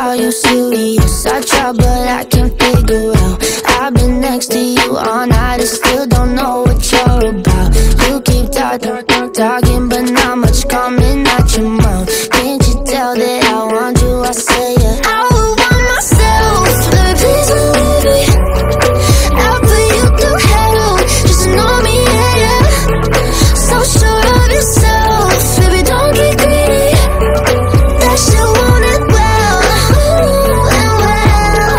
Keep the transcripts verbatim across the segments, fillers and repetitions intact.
Are you serious? I try but I can't figure out. I've been next to you all night and still don't know what you're about. You keep talking, talking but not much coming out your mouth. Can't you tell that I want you? I say yeah. I would want myself, baby, please believe me. I'll put you through hell, just know me, yeah, yeah. So sure of yourself, baby, don't get greedy. That shit want it well, ooh, and well.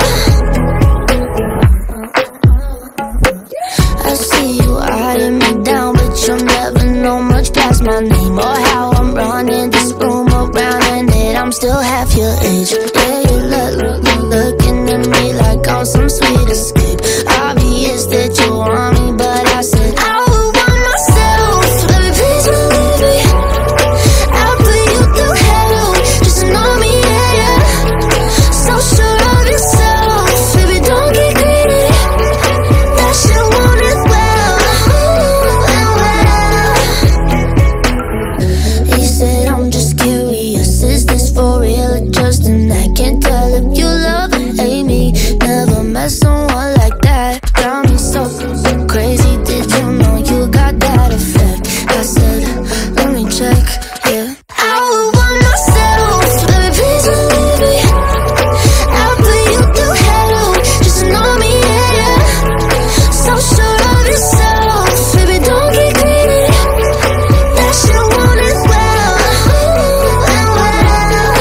I see you eyeing me down, but you'll never know much past my name or how I'm running this room around, and that I'm still half your age. Yeah, you look, look, look, looking at me like I'm some sweet escape. Obvious that you want me, but I said I would want myself, baby, please believe me. I'll put you through hell, just know me, yeah, yeah. So sure of yourself, baby, don't get greedy. That shit want it well, ooh, and well. He said I'm just curious, is this for real or just an act? Can't tell if you love or hate me. Never met someone like that. Got me so crazy, did you know you got that effect? I said, let me check, yeah. I would want myself, baby, please believe me. I'll put you through hell, just know me, yeah, yeah. So sure of yourself, baby, don't get greedy. That shit want it well, ooh, and well.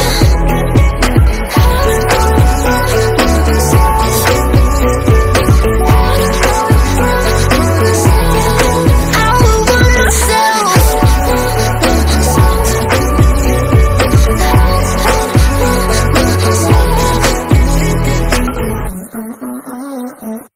I would want myself.